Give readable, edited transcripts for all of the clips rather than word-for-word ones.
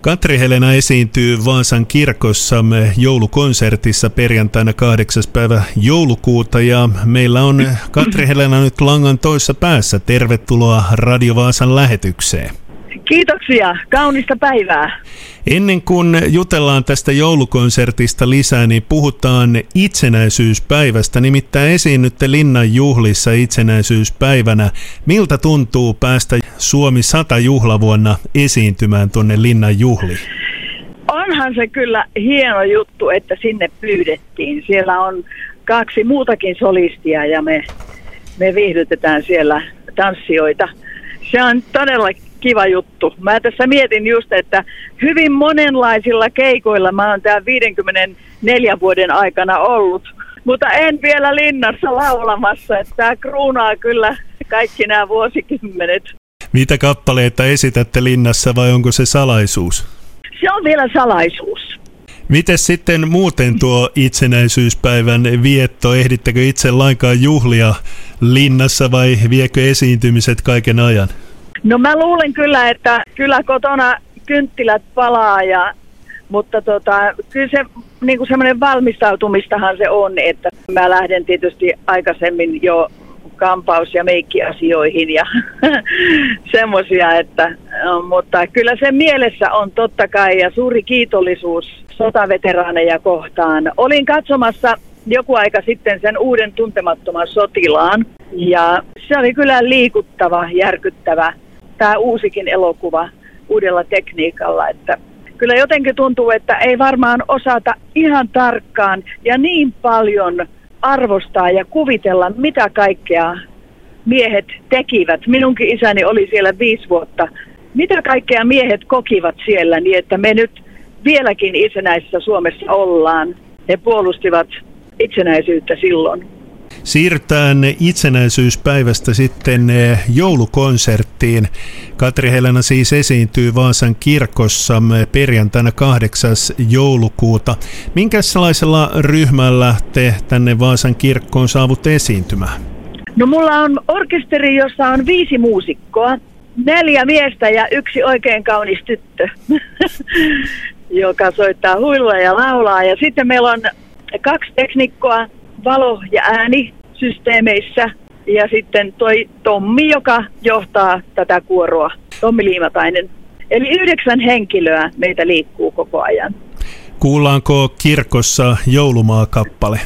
Katri-Helena esiintyy Vaasan kirkossa joulukonsertissa perjantaina 8. päivä joulukuuta ja meillä on Katri-Helena nyt langan toisessa päässä. Tervetuloa Radio Vaasan lähetykseen. Kiitoksia, kaunista päivää. Ennen kuin jutellaan tästä joulukonsertista lisää, niin puhutaan itsenäisyyspäivästä. Nimittäin esiinnytte Linnan juhlissa itsenäisyyspäivänä. Miltä tuntuu päästä Suomi 100 juhlavuonna esiintymään tuonne Linnan juhliin? Onhan se kyllä hieno juttu, että sinne pyydettiin. Siellä on 2 muutakin solistia ja me viihdytetään siellä tanssijoita. Se on todella kiva juttu. Mä tässä mietin just, että hyvin monenlaisilla keikoilla mä oon tää 54 vuoden aikana ollut, mutta en vielä Linnassa laulamassa, että tää kruunaa kyllä kaikki nämä vuosikymmenet. Mitä kappaleita esitätte Linnassa vai onko se salaisuus? Se on vielä salaisuus. Miten sitten muuten tuo itsenäisyyspäivän vietto? Ehdittekö itse lainkaan juhlia Linnassa vai viekö esiintymiset kaiken ajan? No mä luulen kyllä, että kyllä kotona kynttilät palaa, mutta kyllä se niin semmoinen valmistautumistahan se on, että mä lähden tietysti aikaisemmin jo kampaus- ja meikkiasioihin ja semmoisia, mutta kyllä se mielessä on totta kai ja suuri kiitollisuus sotaveteraaneja kohtaan. Olin katsomassa joku aika sitten sen uuden Tuntemattoman sotilaan ja se oli kyllä liikuttava, järkyttävä. Tämä uusikin elokuva uudella tekniikalla, että kyllä jotenkin tuntuu, että ei varmaan osata ihan tarkkaan ja niin paljon arvostaa ja kuvitella, mitä kaikkea miehet tekivät. Minunkin isäni oli siellä 5 vuotta. Mitä kaikkea miehet kokivat siellä, niin että me nyt vieläkin itsenäisessä Suomessa ollaan. He puolustivat itsenäisyyttä silloin. Siirrytään itsenäisyyspäivästä sitten joulukonserttiin. Katri-Helena siis esiintyy Vaasan kirkossa perjantaina 8. joulukuuta. Minkälaisella ryhmällä te tänne Vaasan kirkkoon saavutte esiintymään? No mulla on orkesteri, jossa on 5 muusikkoa, 4 miestä ja 1 oikein kaunis tyttö, joka soittaa huilua ja laulaa. Ja sitten meillä on 2 teknikkoa, valo- ja äänisysteemeissä ja sitten toi Tommi, joka johtaa tätä kuoroa, Tommi Liimatainen. Eli 9 henkilöä meitä liikkuu koko ajan. Kuullaanko kirkossa joulumaakappale?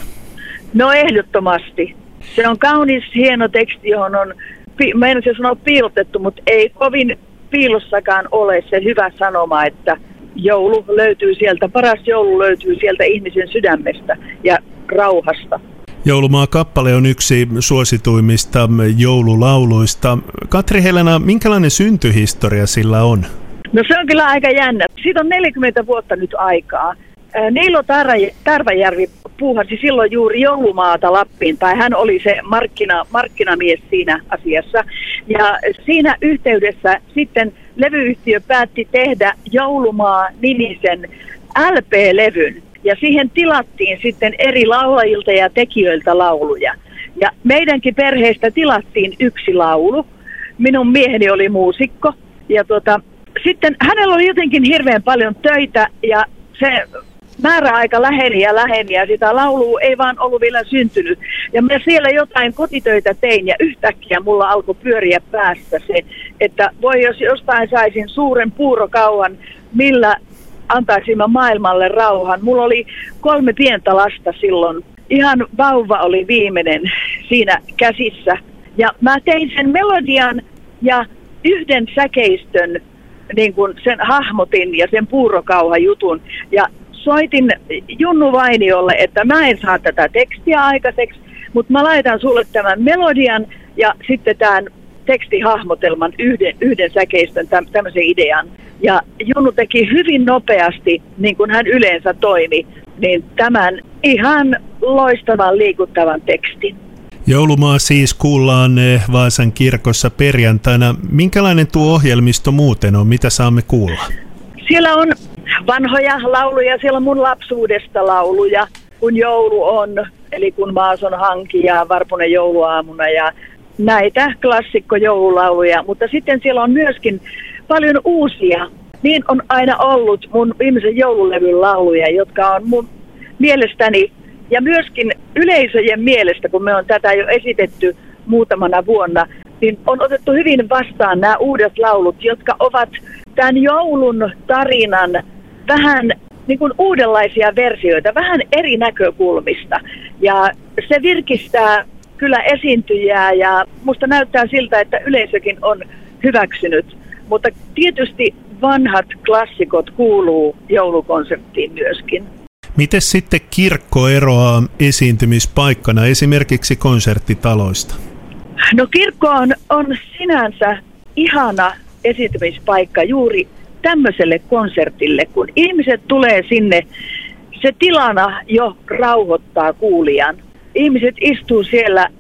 No ehdottomasti. Se on kaunis, hieno teksti, johon on, meinasin sanoa piilotettu, mutta ei kovin piilossakaan ole se hyvä sanoma, että joulu löytyy sieltä, paras joulu löytyy sieltä ihmisen sydämestä ja rauhasta. Joulumaakappale on yksi suosituimmista joululauluista. Katri-Helena, minkälainen syntyhistoria sillä on? No se on kyllä aika jännä. Siitä on 40 vuotta nyt aikaa. Neilo Tarvajärvi puuhasi silloin juuri joulumaata Lappiin, tai hän oli se markkinamies siinä asiassa. Ja siinä yhteydessä sitten levyyhtiö päätti tehdä Joulumaa-nimisen LP-levyn. Ja siihen tilattiin sitten eri laulajilta ja tekijöiltä lauluja. Ja meidänkin perheestä tilattiin 1 laulu. Minun mieheni oli muusikko. Ja sitten hänellä oli jotenkin hirveän paljon töitä ja se määräaika läheni ja sitä laulua ei vaan ollut vielä syntynyt. Ja mä siellä jotain kotitöitä tein ja yhtäkkiä mulla alkoi pyöriä päässä se, että voi jos jostain saisin suuren puurokauhan, millä antaisin maailmalle rauhan. Mulla oli 3 pientä lasta silloin. Ihan vauva oli viimeinen siinä käsissä. Ja mä tein sen melodian ja 1 säkeistön, niin kuin sen hahmotin ja sen puurokauhan jutun. Ja soitin Junnu Vainiolle, että mä en saa tätä tekstiä aikaiseksi, mutta mä laitan sulle tämän melodian ja sitten tämän tekstihahmotelman 1 säkeistön, tämmöisen idean. Ja Junnu teki hyvin nopeasti, niin kuin hän yleensä toimi, niin tämän ihan loistavan liikuttavan tekstin. Joulumaa siis kuullaan Vaasan kirkossa perjantaina. Minkälainen tuo ohjelmisto muuten on? Mitä saamme kuulla? Siellä on vanhoja lauluja, siellä on mun lapsuudesta lauluja, kun joulu on, eli kun maas on hanki ja Varpunen jouluaamuna ja näitä klassikkojoululauluja. Mutta sitten siellä on myöskin paljon uusia niin on aina ollut mun viimeisen joululevyn lauluja, jotka on mun mielestäni ja myöskin yleisöjen mielestä, kun me on tätä jo esitetty muutamana vuonna, niin on otettu hyvin vastaan nämä uudet laulut, jotka ovat tämän joulun tarinan vähän niin kuin uudenlaisia versioita, vähän eri näkökulmista. Ja se virkistää kyllä esiintyjää ja musta näyttää siltä, että yleisökin on hyväksynyt. Mutta tietysti vanhat klassikot kuuluu joulukonserttiin myöskin. Miten sitten kirkko eroaa esiintymispaikkana esimerkiksi konserttitaloista? No kirkko on sinänsä ihana esiintymispaikka juuri tämmöiselle konsertille, kun ihmiset tulee sinne, se tilana jo rauhoittaa kuulijan. Ihmiset istuu siellä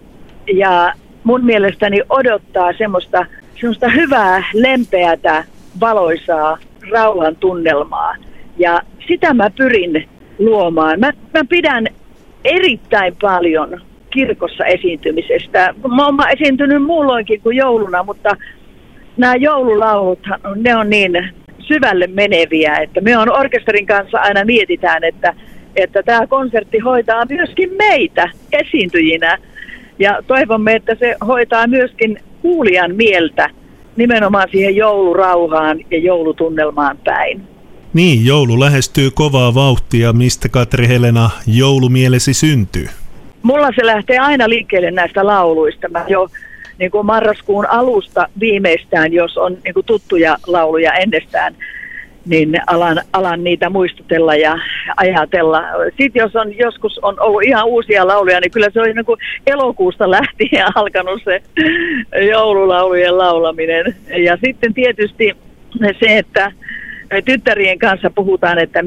ja mun mielestäni odottaa semmoista hyvää, lempeätä, valoisaa rauhan tunnelmaa. Ja sitä mä pyrin luomaan. Mä pidän erittäin paljon kirkossa esiintymisestä. Mä oon esiintynyt muulloinkin kuin jouluna, mutta nämä joululaulut, ne on niin syvälle meneviä, että me on orkesterin kanssa aina mietitään, että tämä konsertti hoitaa myöskin meitä esiintyjinä. Ja toivomme, että se hoitaa myöskin kuulijan mieltä nimenomaan siihen joulurauhaan ja joulutunnelmaan päin. Niin, joulu lähestyy kovaa vauhtia. Mistä, Katri-Helena, joulumielesi syntyy? Mulla se lähtee aina liikkeelle näistä lauluista. Mä jo niin kuin marraskuun alusta viimeistään, jos on niin kuin tuttuja lauluja ennestään, niin alan niitä muistutella ja ajatella. Sitten jos on joskus on ollut ihan uusia lauluja, niin kyllä se on niin kuin elokuusta lähtien alkanut se joululaulujen laulaminen. Ja sitten tietysti se, että tyttärien kanssa puhutaan, että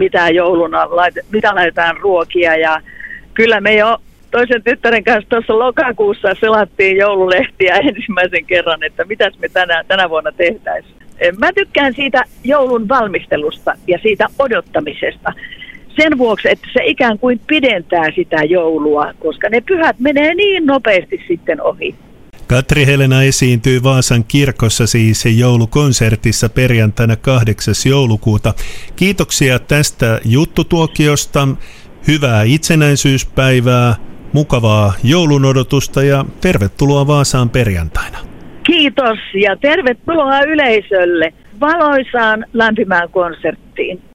mitä laitetaan ruokia. Ja kyllä me jo toisen tyttären kanssa tuossa lokakuussa selattiin joululehtiä ensimmäisen kerran, että mitäs me tänä vuonna tehtäisiin. Mä tykkään siitä joulun valmistelusta ja siitä odottamisesta sen vuoksi, että se ikään kuin pidentää sitä joulua, koska ne pyhät menee niin nopeasti sitten ohi. Katri-Helena esiintyy Vaasan kirkossa siis joulukonsertissa perjantaina 8. joulukuuta. Kiitoksia tästä juttutuokiosta, hyvää itsenäisyyspäivää, mukavaa joulun odotusta ja tervetuloa Vaasaan perjantaina. Kiitos ja tervetuloa yleisölle valoisaan lämpimään konserttiin.